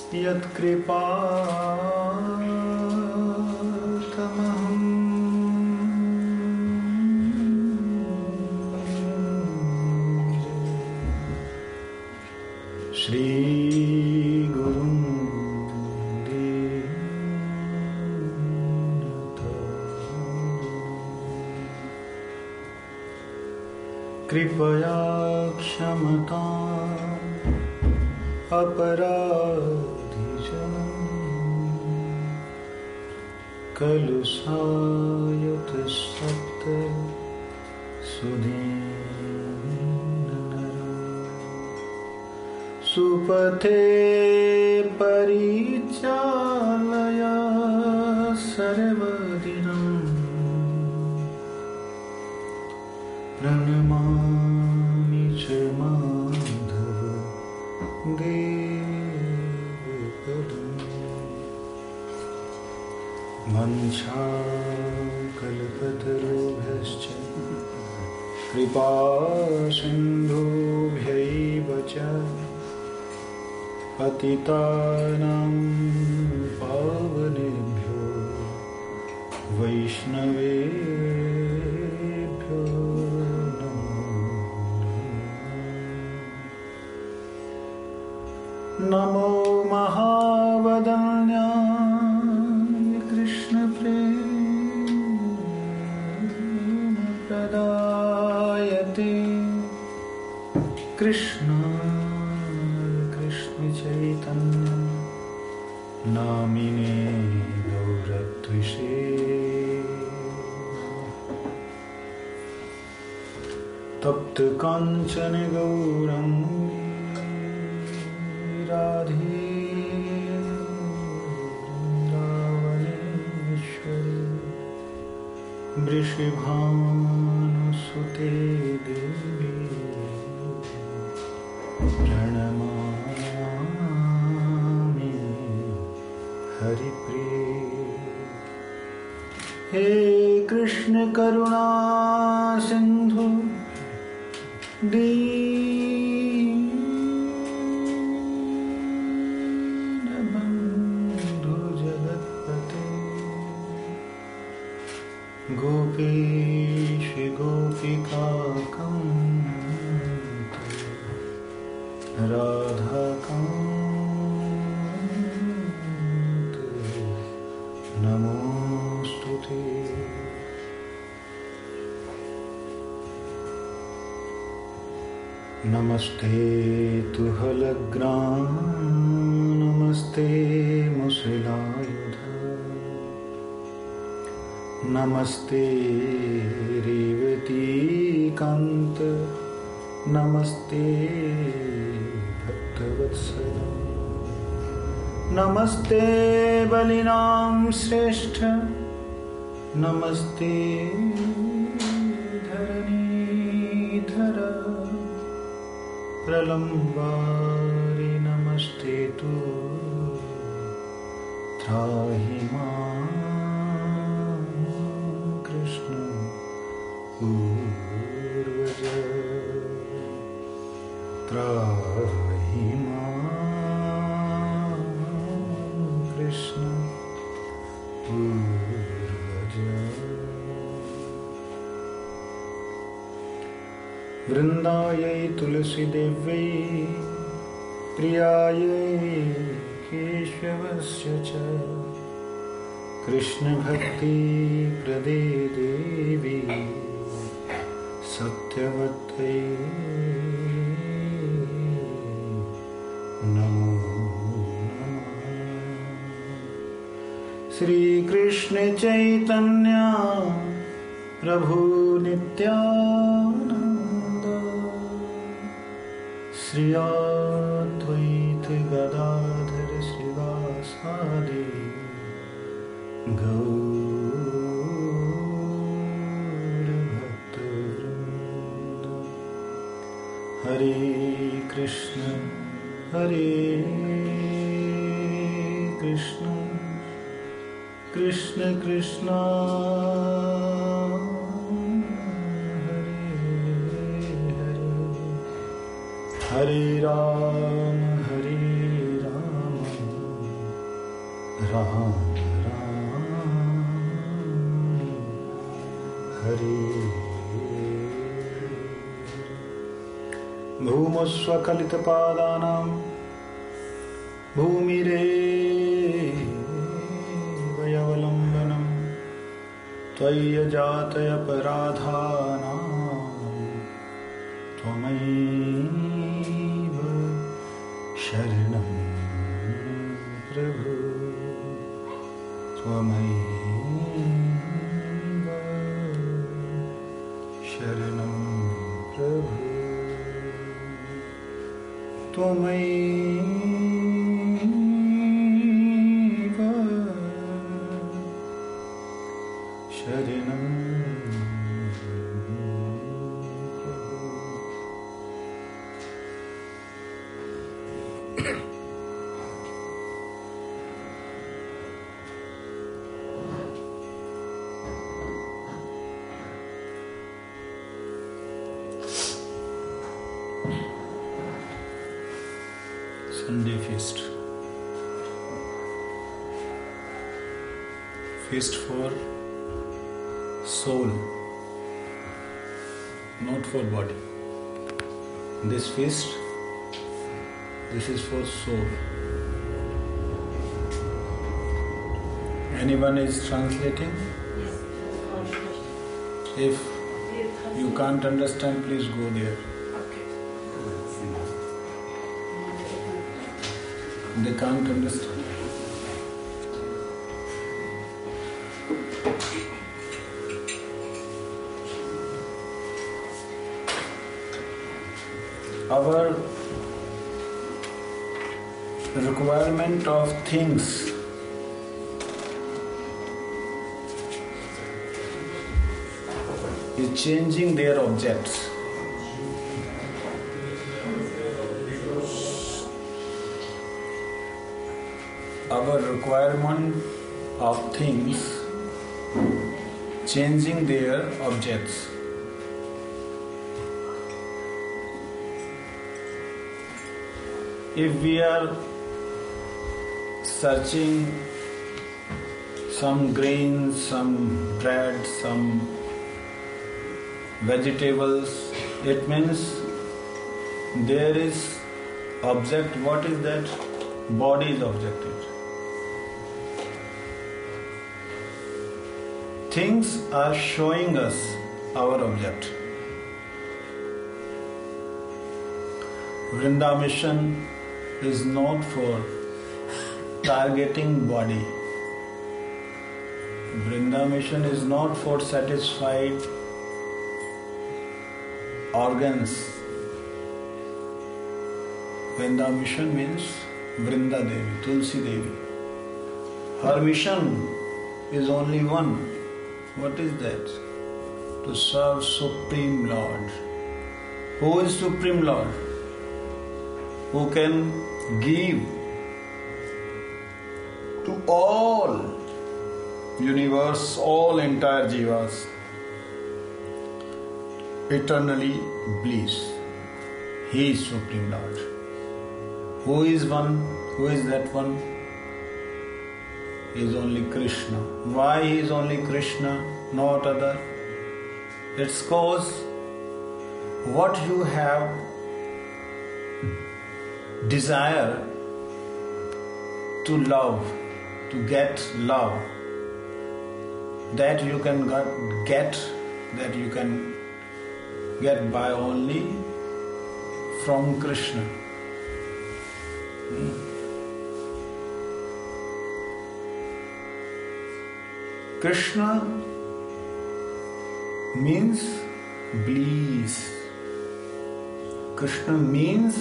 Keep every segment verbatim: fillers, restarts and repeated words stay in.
यत्कृपातमहं श्रीगुरुं कृपया क्षमताम् अपराधिजनम् खलु सायत सप्त सुदीननरम् सुपथे परिचालय सर्वदिनम् प्रणमामि च माधव देवपदम् वंशाकल्पतरुभ्यश्च कृपासिन्धुभ्यैव च पतितानां पावनेभ्यो वैष्णवेभ्यो नमो महावदन्याय कृष्ण प्रेम प्रदायते कृष्णाय कृष्ण चैतन्य नामिने गौरद्विषे तप्त कांचन गौरंगी राधे वृंदावनेश्वरी वृषभानुसुते देवी प्रणमामि हरिप्रिये। हे कृष्ण करुणा सिंधु दीनबन्धु जगत्पते गोपेश गोपिकाकान्त राधाकान्त नमोस्तुते। नमस्ते तुहलग्रां नमस्ते मुसलायुध नमस्ते रेवतीकान्त नमस्ते भक्तवत्सल नमस्ते बलिनां श्रेष्ठ नमस्ते धरणीधर प्रलम्बारि नमस्ते तु त्राहि मां कृष्ण पूर्वज त्राहि मां कृष्ण पूर्वज। वृन्दायै तुलसीदेव्यै प्रियायै केशवस्य च कृष्णभक्तिप्रदे देवी सत्यवत्यै नमो नमः। श्रीकृष्ण चैतन्य प्रभु नित्यानन्द श्री अद्वैत गदाधर श्रीवासादि गौरभक्तवृन्द। हरे कृष्ण हरे कृष्ण कृष्ण कृष्ण हरे राम हरे Ram Ram Ram Hare Bhumasva kalita padanam Bhumire Vayavalambanam Tvaya jataya paradhanam Tvamaiva Sharanam Prabhu Tvamaiva Sharanam Prabhu Tvamaiva Sharanam Sunday feast. Feast for soul, not for body. This feast, this is for soul. Anyone is translating? Yes. If you can't understand, please go there. They can't understand. Our requirement of things is changing their objects. Our requirement of things changing their objects. If we are searching some grains, some bread, some vegetables, it means there is object. What is that? Body is objective. Things are showing us our object. Vrinda mission is not for targeting body. Vrinda mission is not for satisfied organs. Vrinda mission means Vrinda Devi, Tulsi Devi. Her mission is only one. What is that? To serve Supreme Lord. Who is Supreme Lord? Who can give to all universe, all entire jivas, eternally bliss. He is Supreme Lord. Who is one? Who is that one? He is only Krishna. Why he is only Krishna, not other? It's cause what you have desire to love, to get love, that you can get, that you can get by only from Krishna. Hmm. Krishna means bliss. Krishna means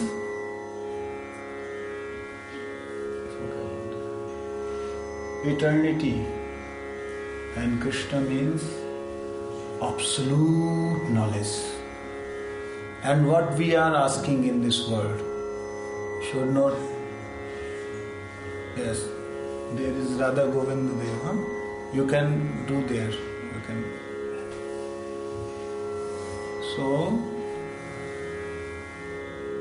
eternity, and Krishna means absolute knowledge. And what we are asking in this world should not. Yes, there is Radha Govinda Deva. You can do there. You can. So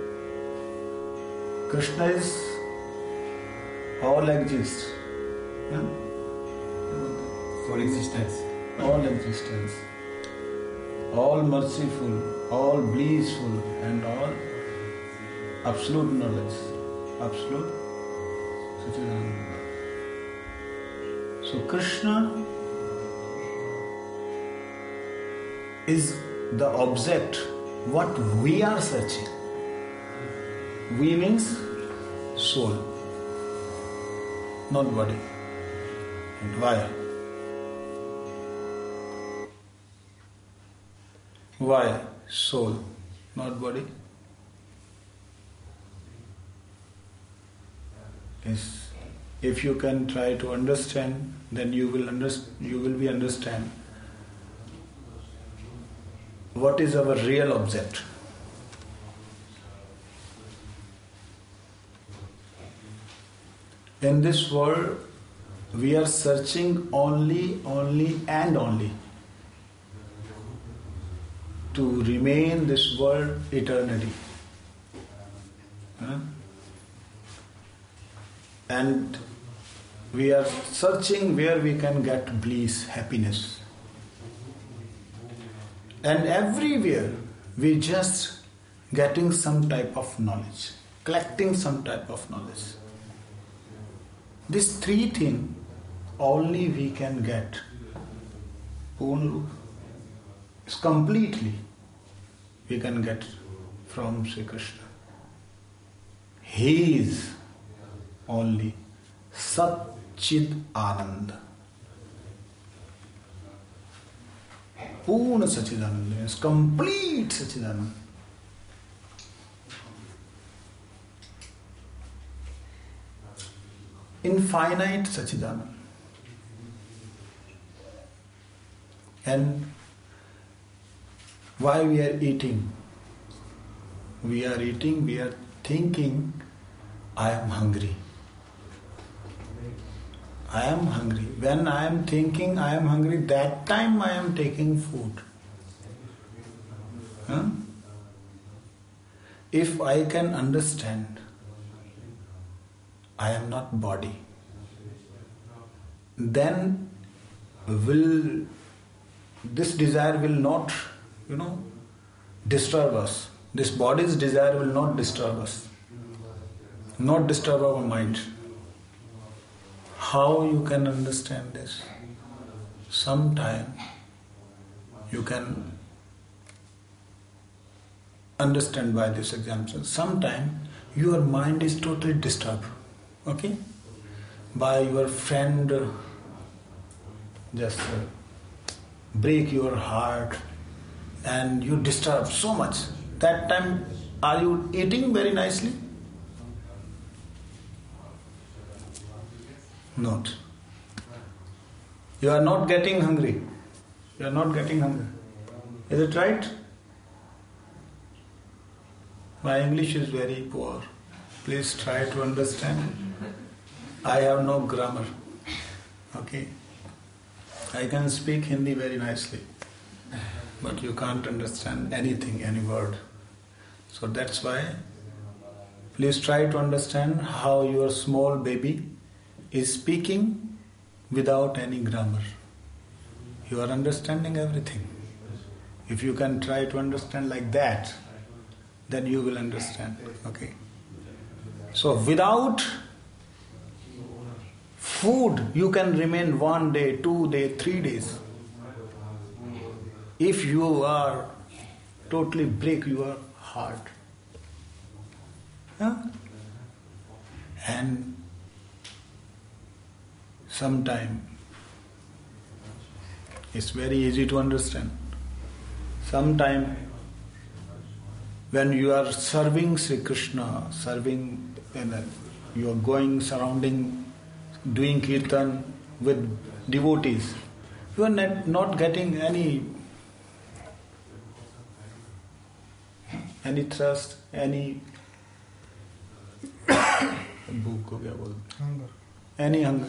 Krishna is all exists. Huh? For existence. All existence. All merciful, all blissful, and all absolute knowledge. Absolute Satchidananda. So Krishna is the object what we are searching. We means soul, not body. And why? Why soul, not body? Yes. If you can try to understand, then you will understand. You will be understand what is our real object. In this world, we are searching only, only, and only to remain this world eternity. Huh? And we are searching where we can get bliss, happiness. And everywhere we just getting some type of knowledge, collecting some type of knowledge. These three things only we can get only completely we can get from Sri Krishna. He is only Satchid Ananda. Purna Satchidananda means complete Satchidananda. Infinite Satchidananda. And why we are eating? We are eating, we are thinking, I am hungry. I am hungry. When I am thinking I am hungry, that time I am taking food. Huh? If I can understand, I am not body, then will this desire will not, you know, disturb us. This body's desire will not disturb us, not disturb our mind. How you can understand this? Sometime you can understand by this example. Sometime your mind is totally disturbed, okay, by your friend just break your heart and you disturb so much. That time, are you eating very nicely? Not. You are not getting hungry. You are not getting hungry. Is it right? My English is very poor. Please try to understand. I have no grammar. Okay. I can speak Hindi very nicely, but you can't understand anything, any word. So that's why, please try to understand how your small baby is speaking without any grammar. You are understanding everything. If you can try to understand like that, then you will understand. Okay. So without food, you can remain one day, two days, three days. If you are totally break your heart. Huh? And sometime it's very easy to understand. Sometime when you are serving Sri Krishna, serving, you are going, surrounding, doing kirtan with devotees, you are not, not getting any any thirst, any hunger. Any hunger.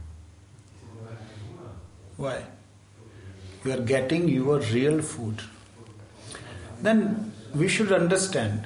Why? You are getting your real food. Then we should understand,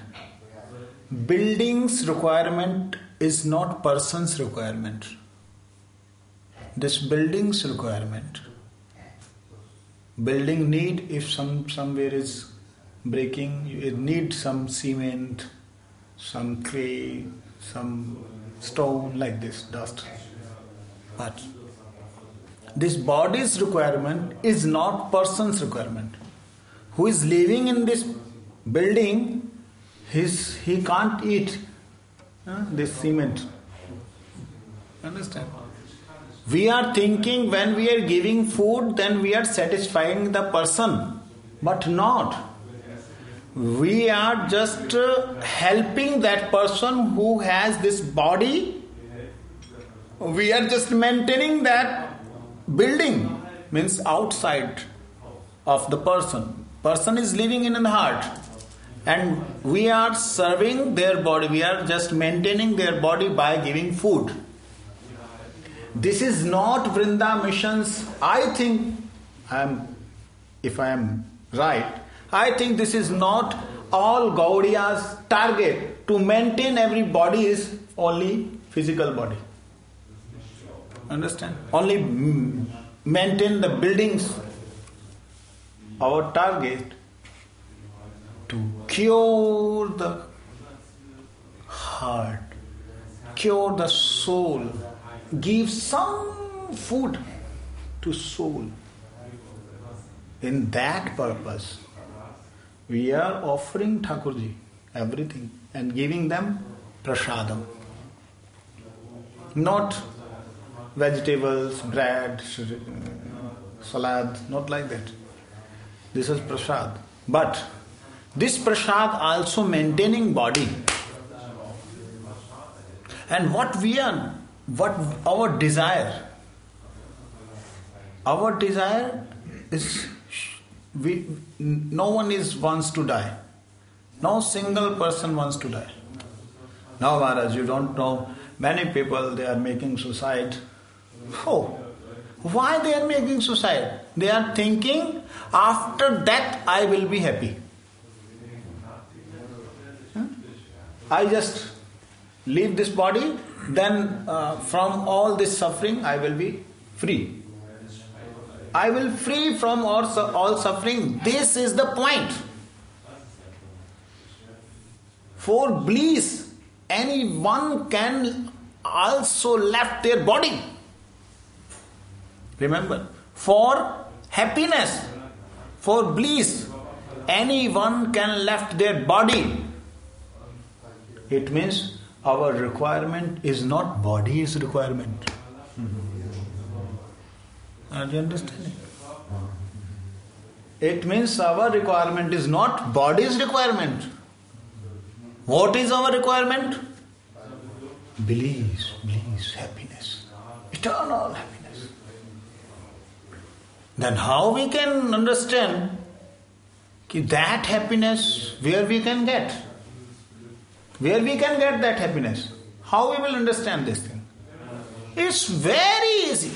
building's requirement is not person's requirement. this building's requirement. Building need, if some somewhere is breaking, it needs some cement, some clay, some stone like this, dust. But this body's requirement is not person's requirement. Who is living in this building, his, he can't eat uh, this cement. Understand? We are thinking when we are giving food, then we are satisfying the person, but not. We are just uh, helping that person who has this body. We are just maintaining that building, means outside of the person. Person is living in the heart, and we are serving their body. We are just maintaining their body by giving food. This is not Vrinda missions. I think, I am, if I am right, I think this is not all Gaudiya's target. To maintain every body is only physical body. Understand? Only maintain the buildings. Our target to cure the heart, cure the soul, give some food to soul. In that purpose, we are offering Thakurji everything and giving them prasadam. Not vegetables, bread, salad, not like that. This is prasad. But this prasad also maintaining body. And what we are, what our desire, our desire is, we, no one is wants to die. No single person wants to die. Now Maharaj, you don't know, many people, they are making suicide. Oh, why they are making suicide? They are thinking, after death I will be happy. Huh? I just leave this body, then uh, from all this suffering I will be free. I will free from all, all suffering. This is the point. For bliss, anyone can also left their body. Remember, for happiness, for bliss, anyone can left their body. It means our requirement is not body's requirement. Are you understanding? It means our requirement is not body's requirement. What is our requirement? Bliss, bliss, happiness, eternal happiness. Then how we can understand that happiness, where we can get? Where we can get that happiness? How we will understand this thing? It's very easy.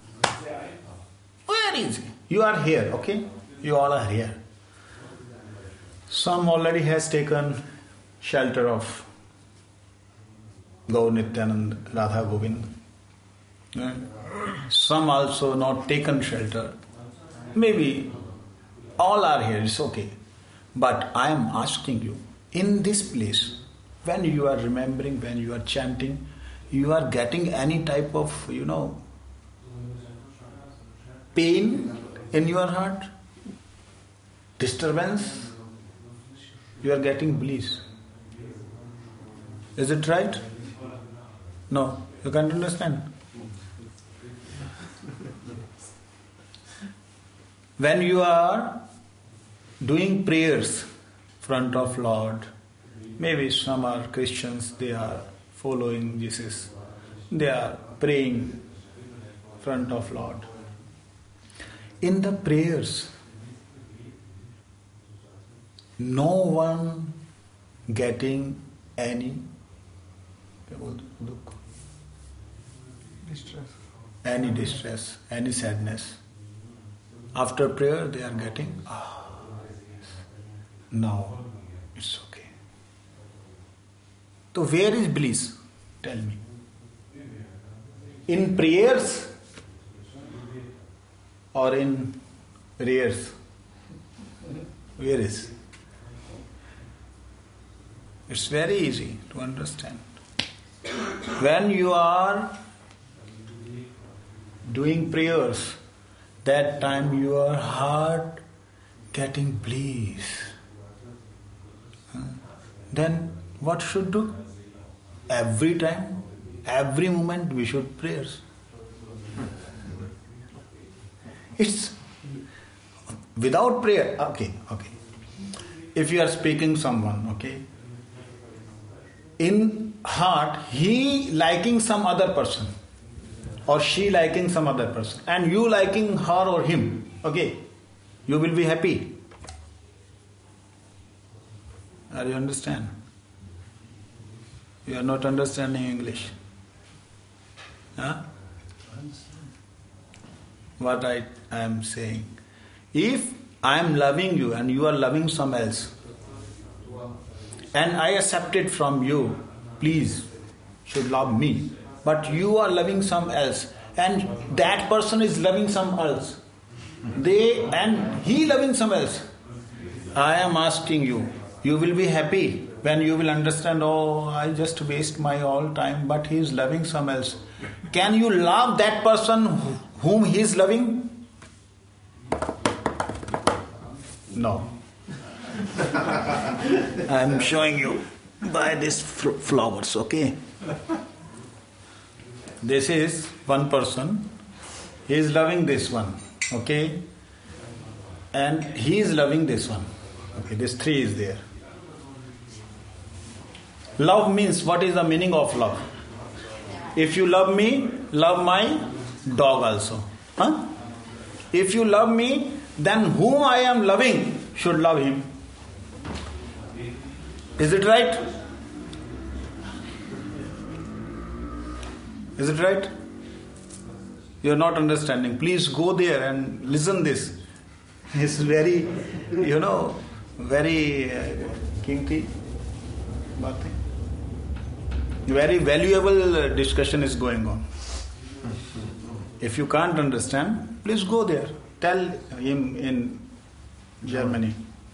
Very easy. You are here, okay? You all are here. Some already has taken shelter of Gaur Nityanand, Radha Govind. Some also not taken shelter. Maybe all are here, it's okay. But I am asking you, in this place, when you are remembering, when you are chanting, you are getting any type of, you know, pain in your heart, disturbance, you are getting bliss. Is it right? No, you can't understand. When you are doing prayers front of Lord, maybe some are Christians, they are following Jesus, they are praying front of Lord. In the prayers, no one getting any distress, any distress, any sadness. After prayer, they are getting, ah, yes, now it's okay. So where is bliss? Tell me. In prayers, or in rears? Where is? It's very easy to understand. When you are doing prayers, that time your heart getting bliss. Then what should do? Every time, every moment we should prayers. It's without prayer. Okay, okay. If you are speaking someone, okay, in heart he liking some other person or she liking some other person and you liking her or him, okay, you will be happy. Are you understand? You are not understanding English. Huh? What I, I am saying. If I am loving you and you are loving some else, and I accept it from you, please should love me. But you are loving some else, and that person is loving some else. They and he loving some else. I am asking you, you will be happy when you will understand, oh, I just waste my all time, but he is loving some else. Can you love that person whom he is loving? No. I am showing you by these fl- flowers, okay? This is one person. He is loving this one, okay? And he is loving this one. Okay, this three is there. Love means, what is the meaning of love? If you love me, love my dog also. Huh? If you love me, then whom I am loving should love him. Is it right? Is it right? You are not understanding. Please go there and listen this. It's very, you know, very uh, kinky. Very valuable discussion is going on. If you can't understand, please go there. Tell him in Germany.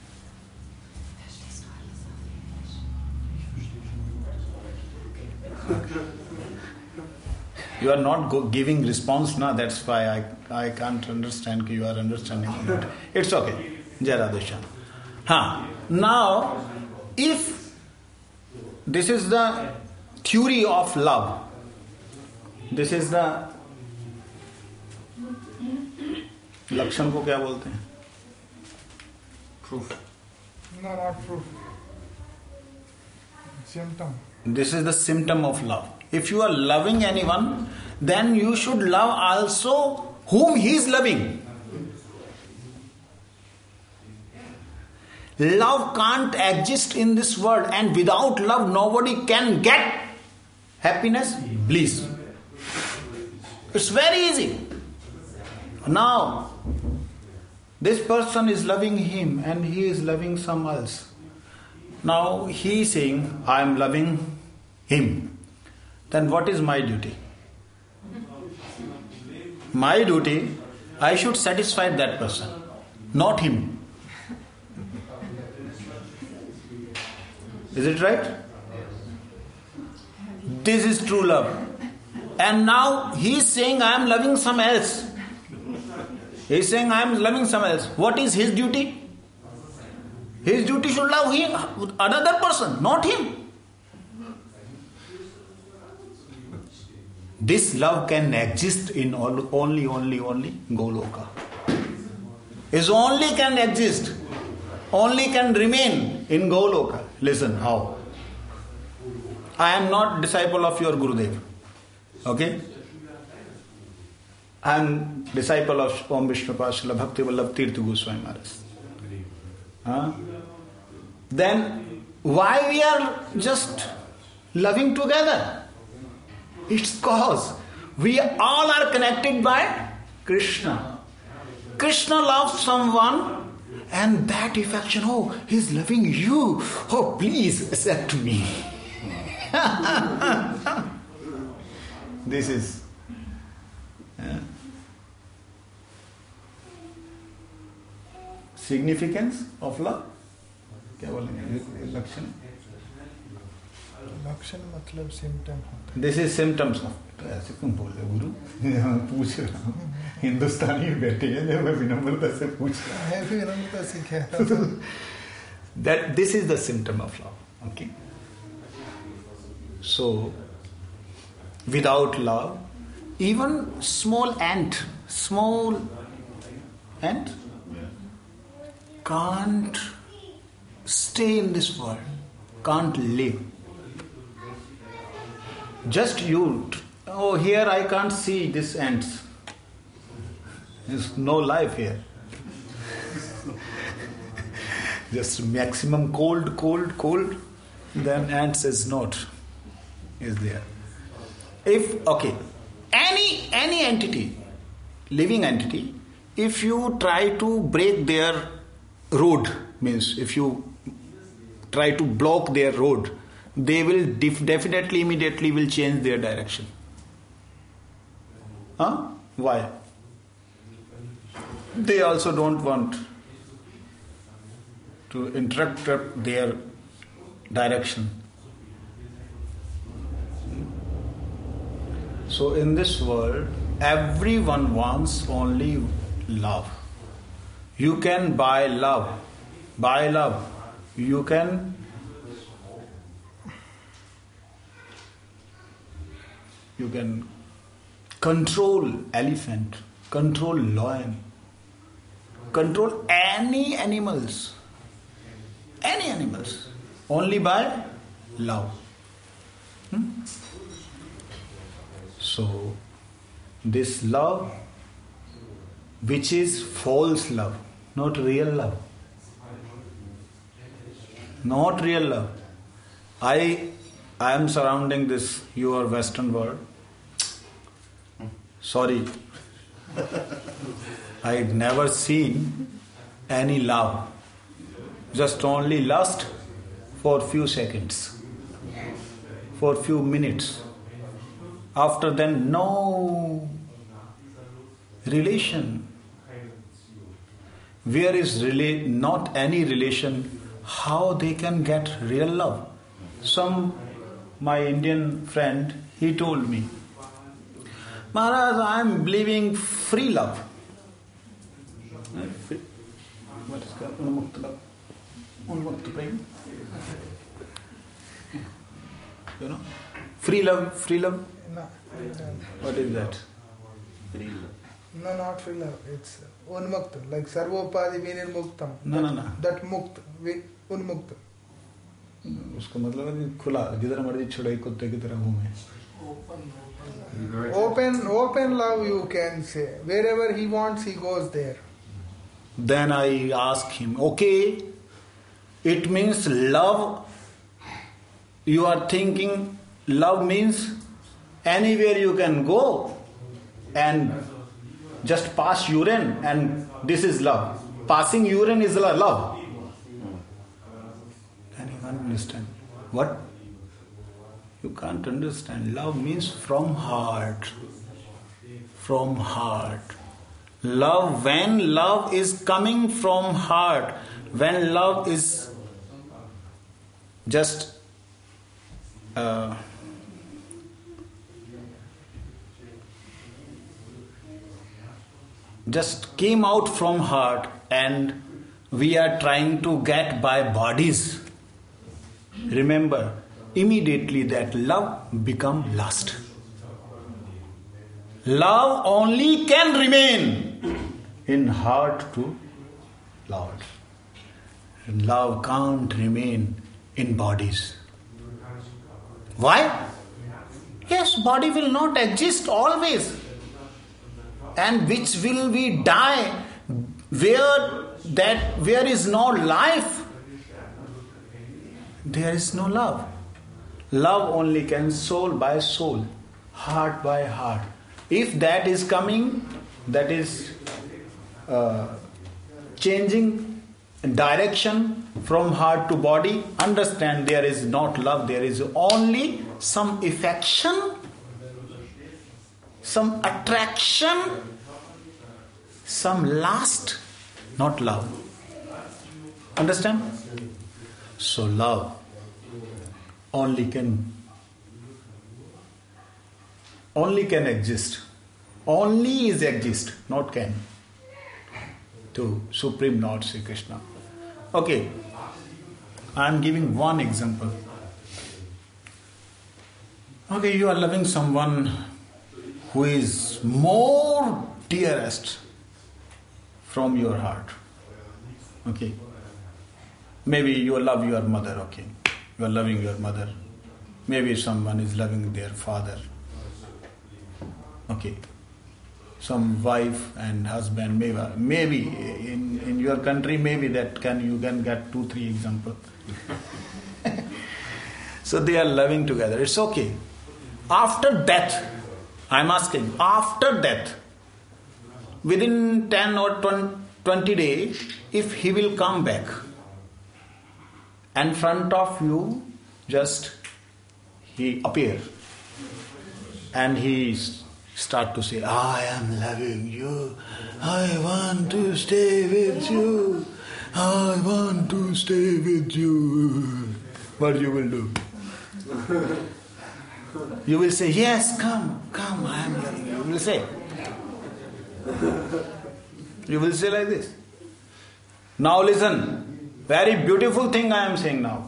You are not go- giving response now. That's why I I can't understand. You are understanding. It's okay. Jai Radha. Huh. Now, if this is the theory of love, this is the लक्षण को क्या बोलते हैं? Proof. No, not proof. Symptom. This is the symptom of love. If you are loving anyone, then you should love also whom he is loving. Love can't exist in this world, and without love nobody can get happiness, bliss. It's very easy. Now, this person is loving him and he is loving some else. Now he is saying, I am loving him. Then what is my duty? My duty, I should satisfy that person, not him. Is it right? This is true love. And now he is saying, I am loving some else. He is saying, I am loving some else. What is his duty? His duty should love him, another person, not him. This love can exist in all, only, only, only Goloka. Is only can exist, only can remain in Goloka. Listen, how? I am not disciple of your Gurudev. Okay? I am disciple of Om Vishnu Pashala Bhakti Vallabh Tirtha Goswami Maharaj. Huh? Then why we are just loving together? It's cause we all are connected by Krishna. Krishna loves someone and that affection, oh, he's loving you. Oh, please accept me. This is. Yeah. Significance of love क्या बोलेंगे? लक्षण लक्षण मतलब symptom होता this is symptoms of. तो ऐसे क्यों बोल रहे गुरु? पूछ रहा हूँ. हिंदुस्तानी बैठे हैं जब मैं विनम्रता से पूछ रहा है. मैं भी विनम्रता सीखा है. That this is the symptom of love. Okay. So, without love, even small ant, small ant can't stay in this world, can't live. Just you, oh, here I can't see these ants. There's no life here. Just maximum cold, cold, cold, then ants is not, is there. If, okay, any, any entity, living entity, if you try to break their road, means if you try to block their road, they will def- definitely, immediately will change their direction. Huh? Why? They also don't want to interrupt their direction. So in this world, everyone wants only love. You can buy love. Buy love. You can you can control elephant, control lion, control any animals. Any animals, only by love. Hmm? So, this love, which is false love, not real love. Not real love. I, I am surrounding this your Western world. Sorry, I had never seen any love. Just only lust for few seconds, for few minutes. After then, no relation. Where is rela- not any relation, how they can get real love? Some, my Indian friend, he told me, Maharaj, I am believing free love. What is that? Unmukta love. Unmukta prem. You know? Free love, free love. No. What is that? Free love. No, not free love. It's unmukta, like sarvopadi vinirmuktam. No, no, no. That mukta, unmukta. उसका मतलब है कि खुला, जिधर मर्जी छुड़ाई कुत्ते की तरह घूमे. Open, open love, you can say. Wherever he wants, he goes there. Then I ask him, okay, it means love. You are thinking love means anywhere you can go and just pass urine, and this is love. Passing urine is love. Then you can't understand. What? You can't understand. Love means from heart. From heart. Love, when love is coming from heart, when love is just uh, just came out from heart, and we are trying to get by bodies. Remember, immediately that love become lust. Love only can remain in heart to Lord. Love can't remain in bodies. Why? Yes, body will not exist always. And which will we die? Where that where is no life, there is no love. Love only can soul by soul, heart by heart. If that is coming, that is uh, changing direction from heart to body, understand there is not love, there is only some affection, some attraction, some lust, not love. Understand? So love only can only can exist. Only is exist, not can. To Supreme Lord Sri Krishna. Okay, I am giving one example. Okay, you are loving someone who is more dearest from your heart. Okay. Maybe you love your mother, okay. You are loving your mother. Maybe someone is loving their father. Okay. Some wife and husband, maybe, maybe in, in your country, maybe that can you can get two, three examples. So they are loving together. It's okay. After death, I'm asking, after death, within ten or twenty days, if he will come back, and in front of you, just he appear, and he start to say, I am loving you, I want to stay with you, I want to stay with you. What you will do? You will say, yes, come, come, I am loving you. You will say. You will say like this. Now listen, very beautiful thing I am saying now.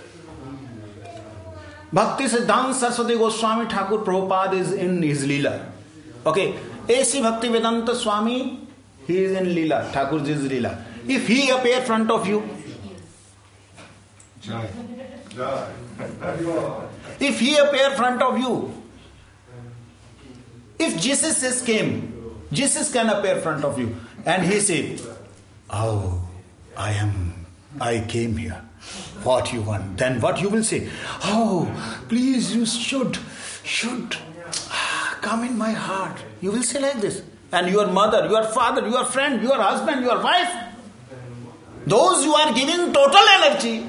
Bhakti Siddhanta Saraswati Goswami Thakur Prabhupada is in his Leela. Okay, A C Bhakti Vedanta Swami, he is in Leela, Thakurji's Leela. If he appear in front of you, if he appear in front of you, if Jesus is came, Jesus can appear in front of you, and he say, oh, I am, I came here. What you want? Then what you will say? Oh, please, you should, should come in my heart. You will say like this. And your mother, your father, your friend, your husband, your wife, those you are giving total energy,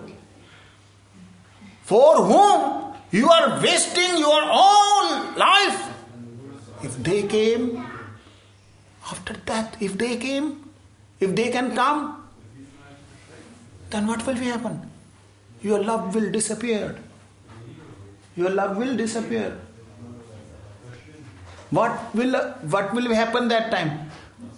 for whom you are wasting your whole life, if they came after that, if they came, if they can come, then what will happen? Your love will disappear. Your love will disappear. What will what will happen that time?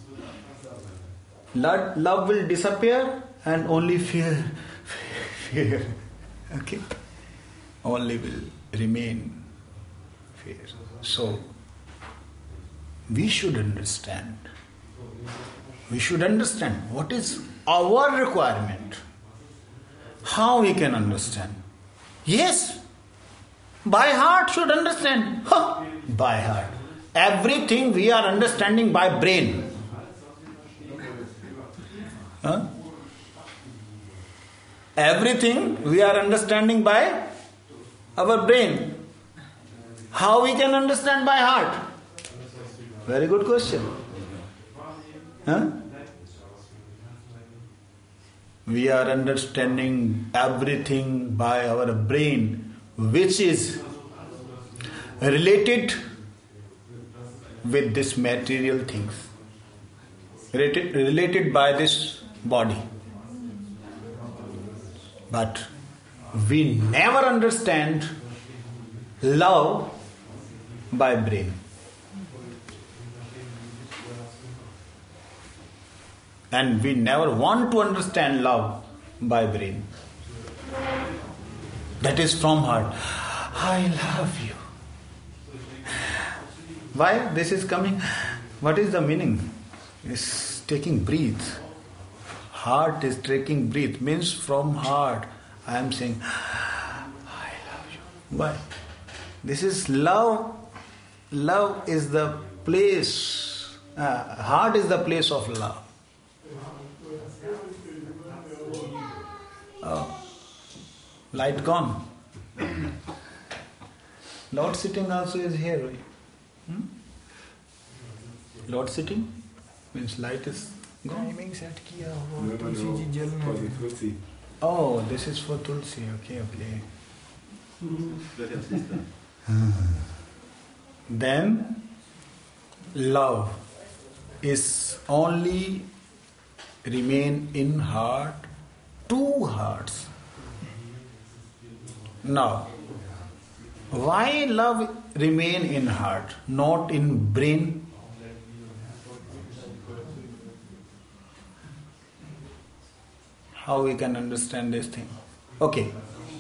Love, love will disappear and only fear, fear. Okay, only will remain fear. So we should understand. We should understand what is our requirement. How we can understand? Yes, by heart should understand. Huh. By heart. Everything we are understanding by brain. Huh? Everything we are understanding by our brain. How we can understand by heart? Very good question. Huh? We are understanding everything by our brain, which is related with this material things, related, related by this body. But we never understand love by brain. And we never want to understand love by brain. That is from heart. I love you. Why this is coming? What is the meaning? It's taking breath. Heart is taking breath. Means from heart I am saying, I love you. Why? This is love. Love is the place. Uh, heart is the place of love. Oh, light gone. Lord sitting also is here, right? Hmm? Lord sitting means light is gone. Oh, this is for Tulsi. Okay, okay. Then love is only remain in heart two hearts. Now, why love remain in heart, not in brain? How we can understand this thing? Okay.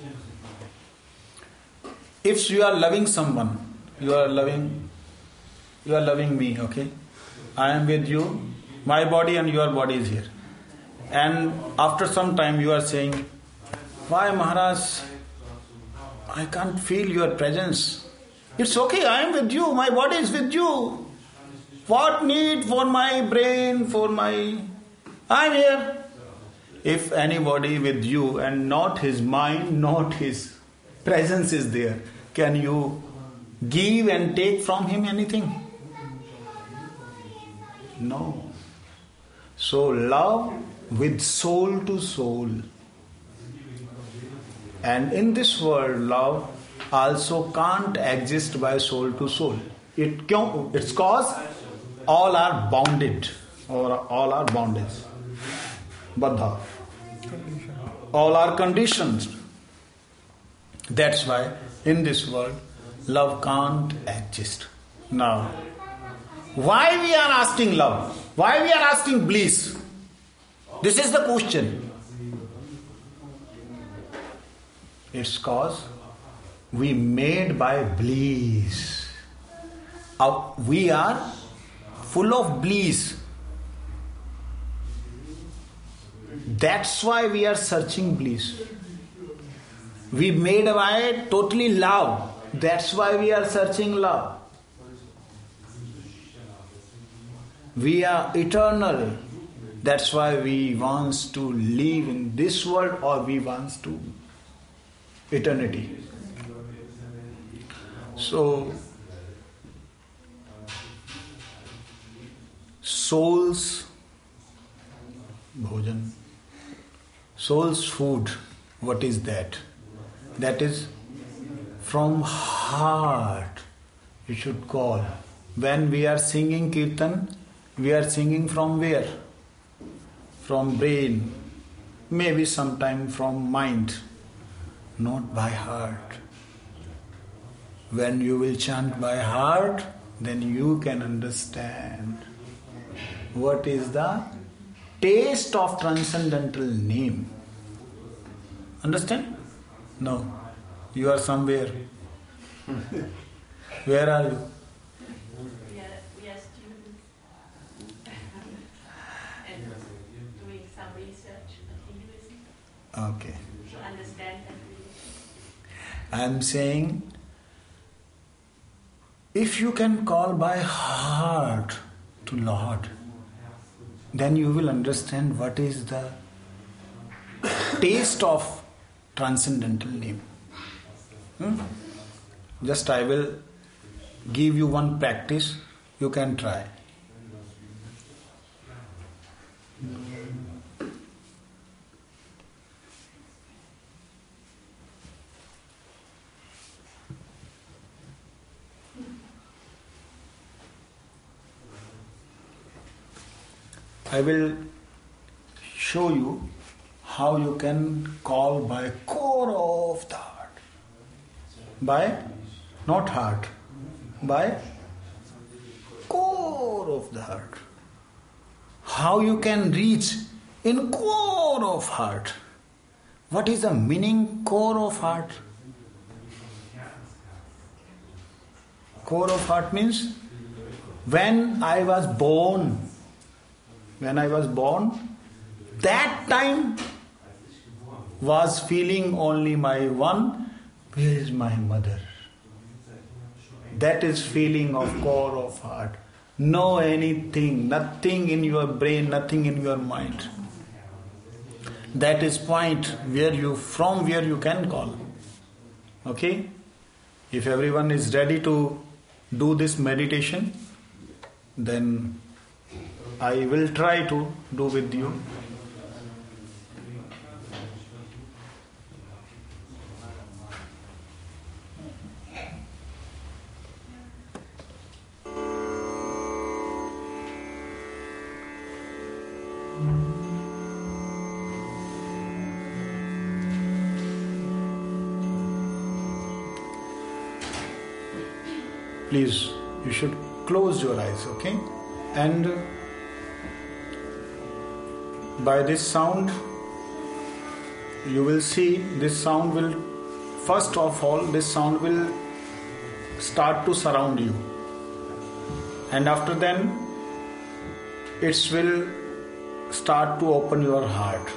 If you are loving someone, you are loving, you are loving me, okay? I am with you, my body and your body is here. And after some time you are saying, why Maharaj, I can't feel your presence. It's okay, I am with you, my body is with you. What need for my brain, for my... I am here. If anybody with you and not his mind, not his presence is there, can you give and take from him anything? No. So love with soul to soul. And in this world, love also can't exist by soul to soul. It it's cause all are bounded, or all are bondage. Baddha. All are conditions. That's why in this world, love can't exist. Now, why we are asking love? Why we are asking bliss? This is the question. It's cause we made by bliss. Uh, we are full of bliss. That's why we are searching bliss. We made by totally love. That's why we are searching love. We are eternal. That's why we want to live in this world, or we want to eternity. So, soul's bhojan, soul's food, what is that? That is from heart, you should call. When we are singing kirtan, we are singing from where? From brain, maybe sometime from mind, not by heart. When you will chant by heart, then you can understand what is the taste of transcendental name. Understand? No. You are somewhere. Where are you? We are, we are students and doing some research on Hinduism. Okay. To understand that religion. I am saying, if you can call by heart to Lord, then you will understand what is the taste of transcendental name. Hmm? Just I will give you one practice, you can try. I will show you how you can call by core of the heart. By, not heart, by core of the heart. How you can reach in core of heart. What is the meaning core of heart? Core of heart means when I was born, when I was born, that time was feeling only my one, where is my mother? That is feeling of core of heart. No anything, nothing in your brain, nothing in your mind. That is point where you, from where you can call. Okay? If everyone is ready to do this meditation, then I will try to do with you. please, you should close your eyes, okay? And by this sound, you will see this sound will, first of all, this sound will start to surround you. And after then, it will start to open your heart.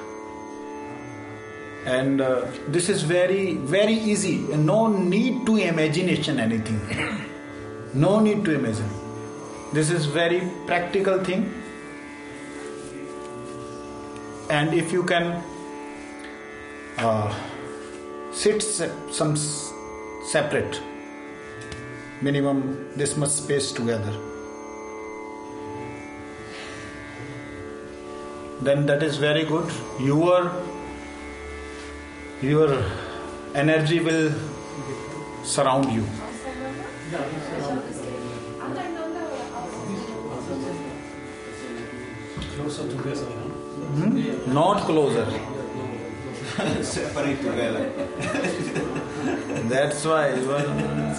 And uh, this is very, very easy. No need to imagination anything. No need to imagine. This is very practical thing. And if you can uh, sit se- some s- separate, minimum this much space together, then that is very good. Your your energy will surround you. Closer together, Hmm? Not closer. separate together. That's why you are.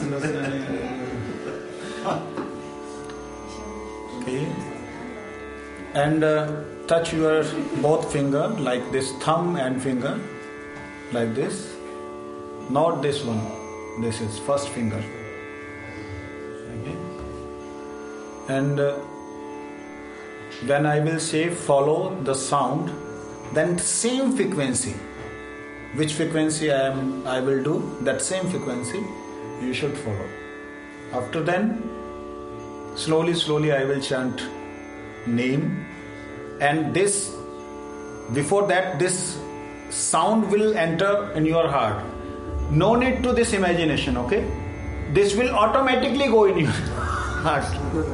Okay. And uh, touch your both finger like this, thumb and finger, like this. Not this one. This is first finger. Okay. And uh, when I will say follow the sound, then same frequency. Which frequency I am I will do, that same frequency you should follow. After then, slowly, slowly I will chant name, and this, before that, this sound will enter in your heart. No need to this imagination, okay? This will automatically go in your heart.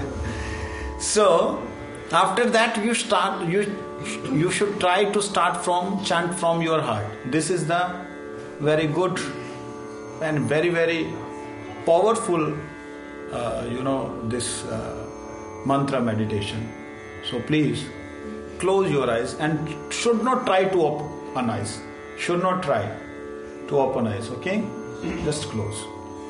So, after that you start, you you should try to start from chant from your heart. This is the very good and very very powerful uh, you know this uh, mantra meditation. So please close your eyes and should not try to open eyes. Should not try to open eyes, okay? Just close.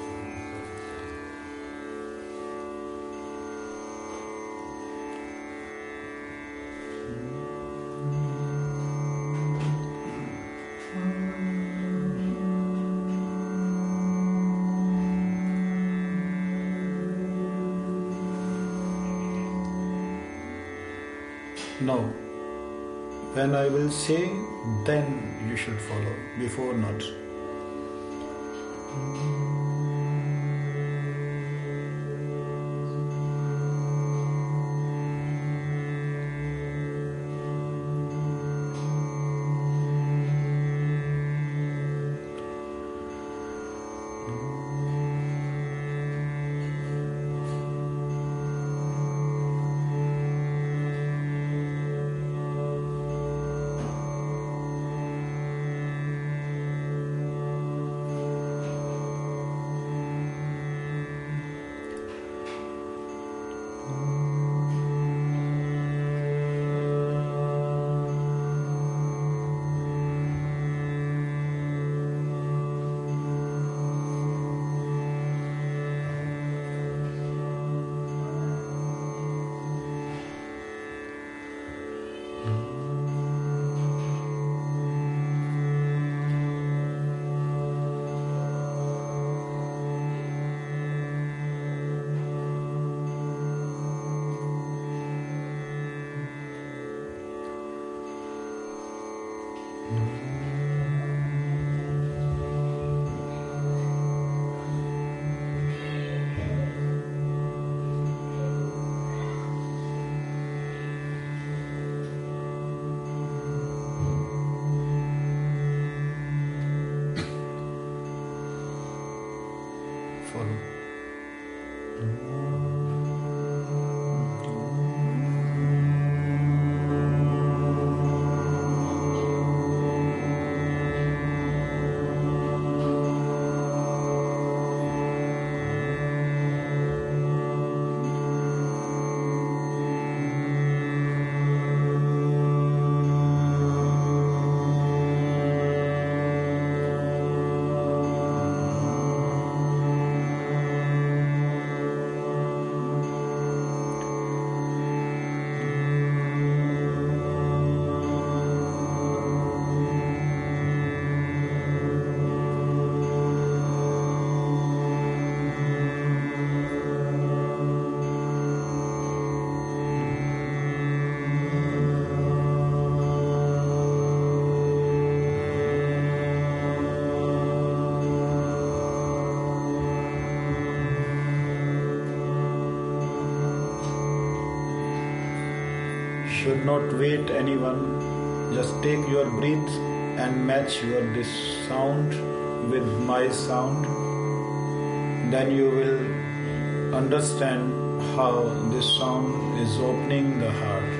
Now, when I will say, then you should follow. Before not. should not wait anyone. Just take your breath and match your this sound with my sound. Then you will understand how this sound is opening the heart.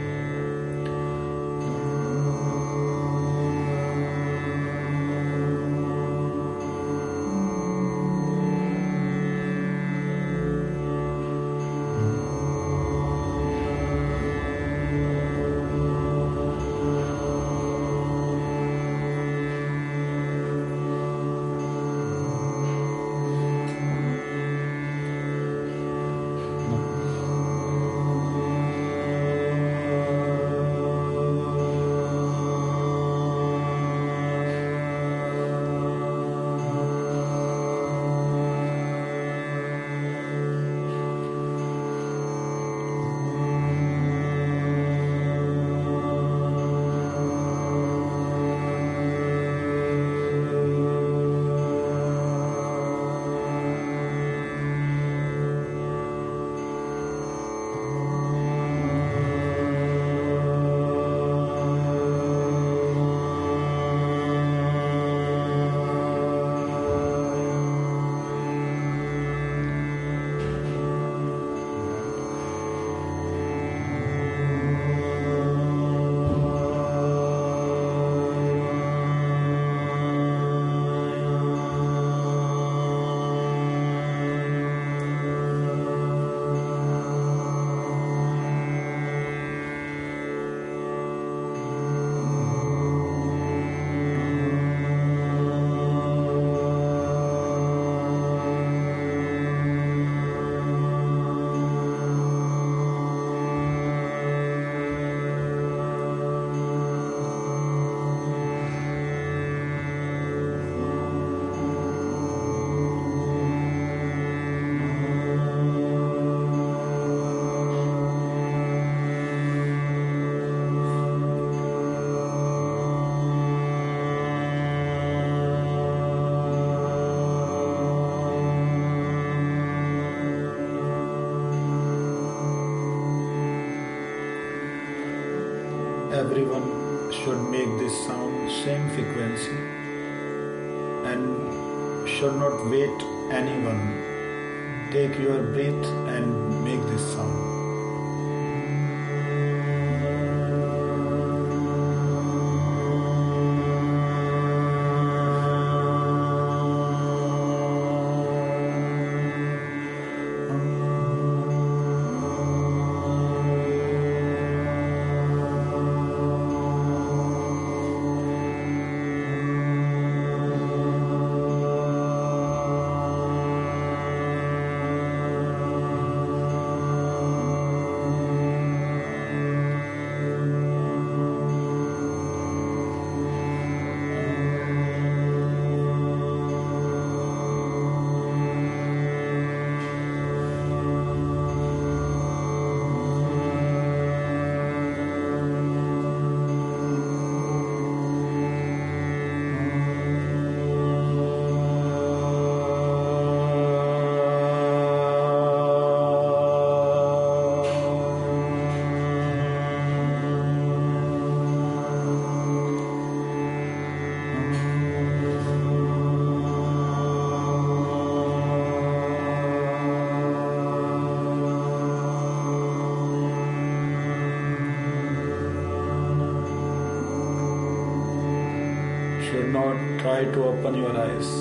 Everyone should make this sound same frequency and should not wait anyone. Take your breath and make this sound. Should not try to open your eyes.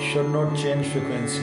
should not change frequency.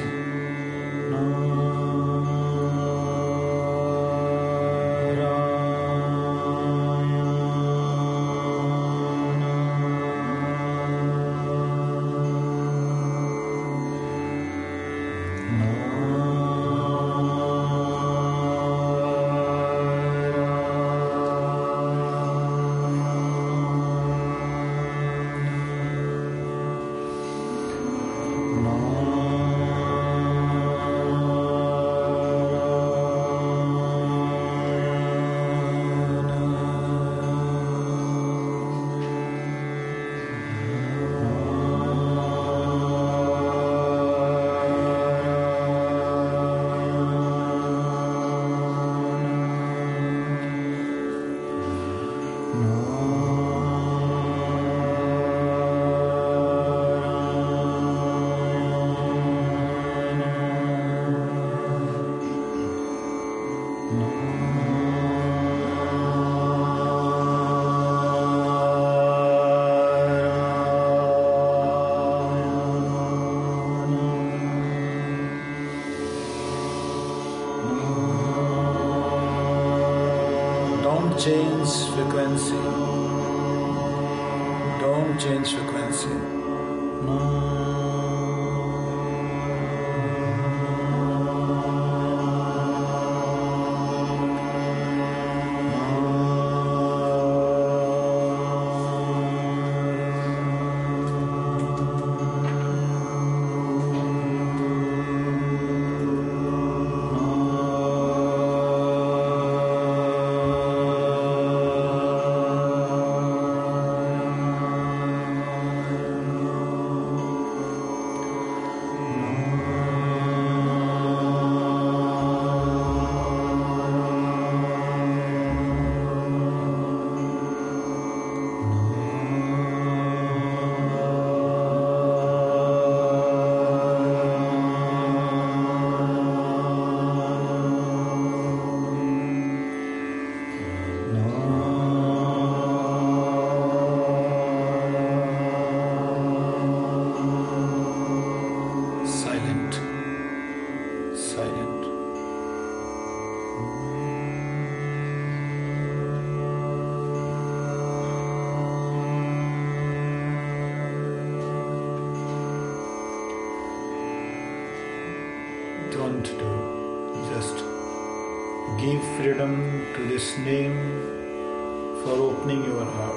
Change frequency. Don't change frequency. Don't do. Just give freedom to this name for opening your heart.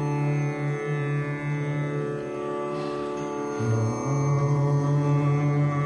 No.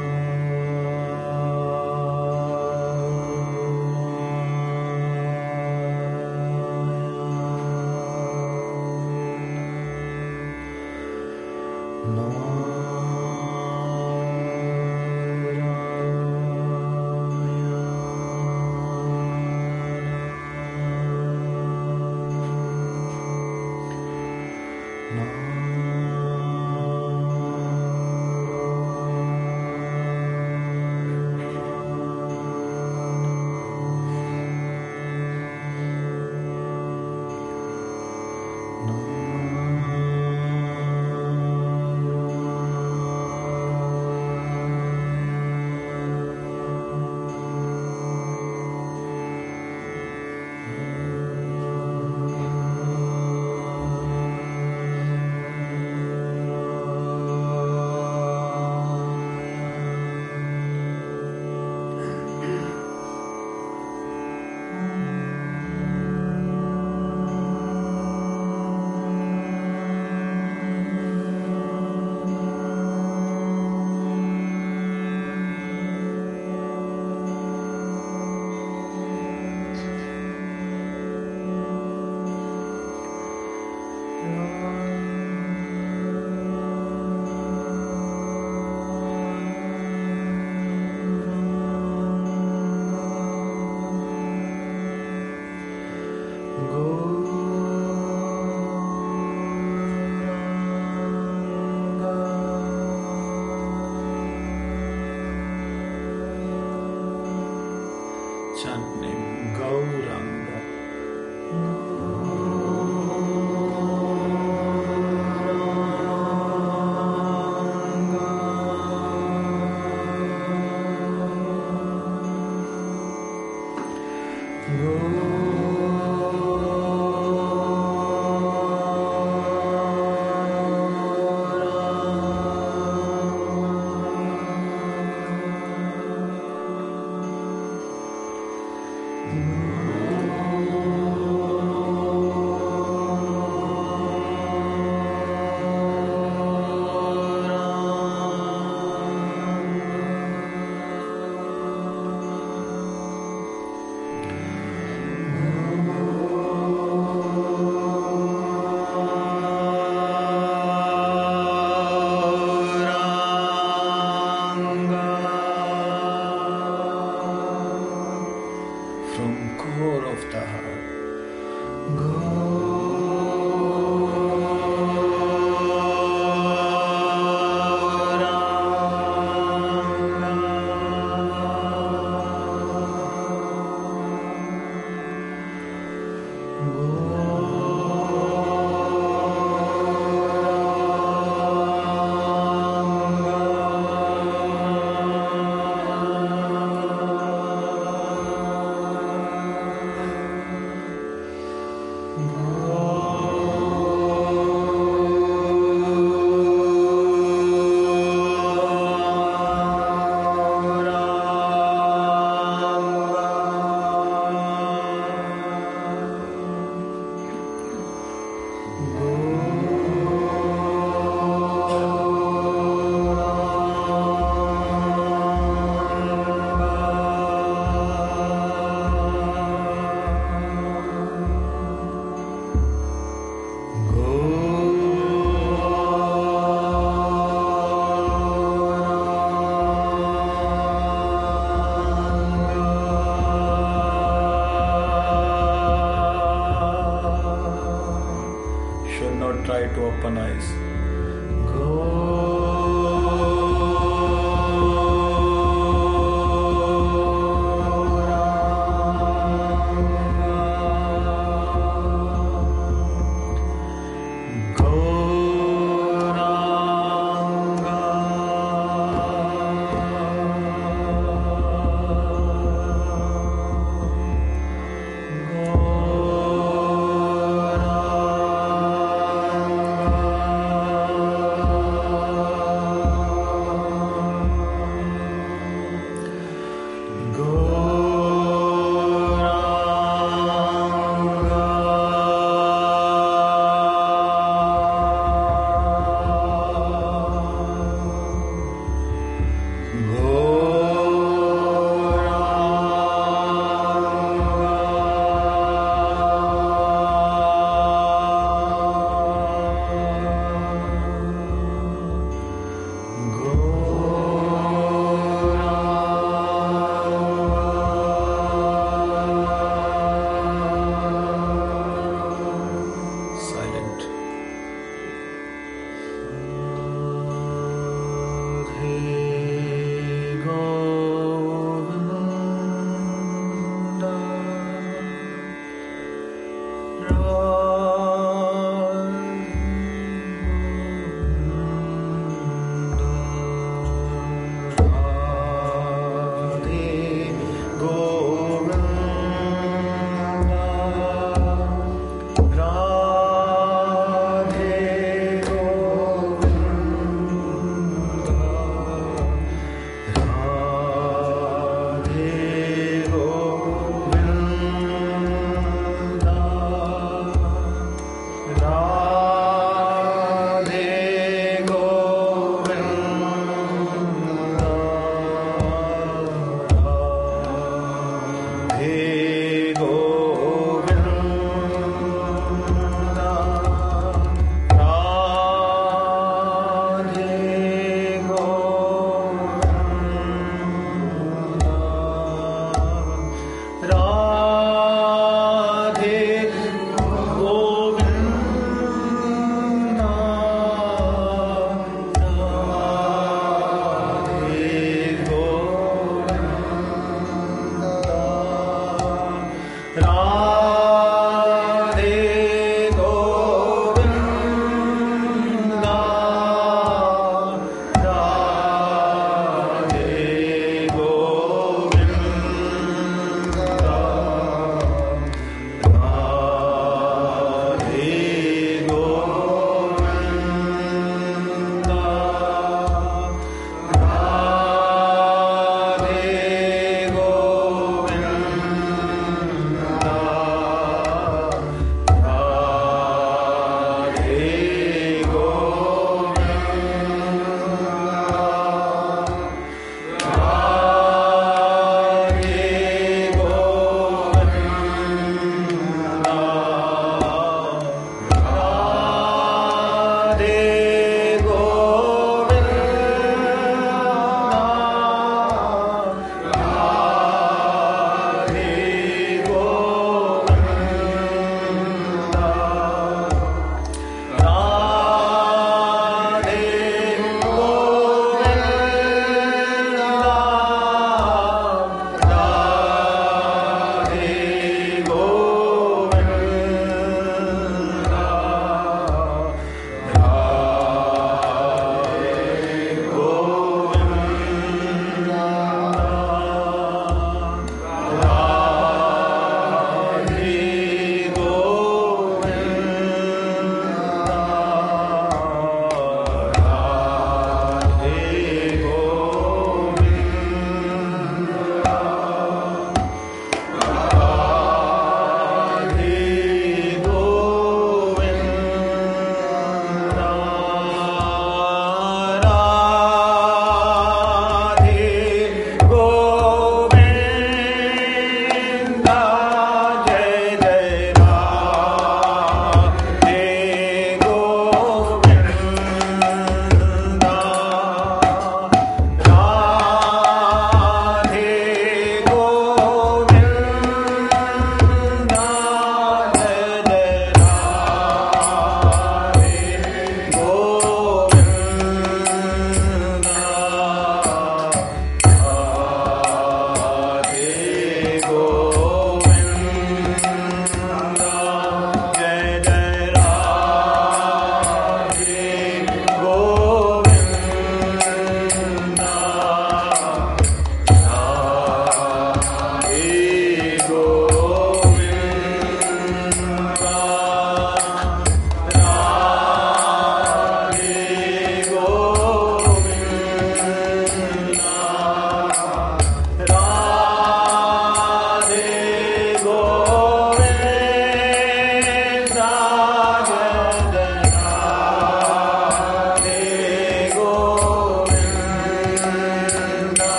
Try to opponize.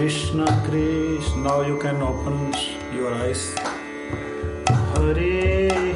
Krishna Krishna. Now you can open your eyes. Hare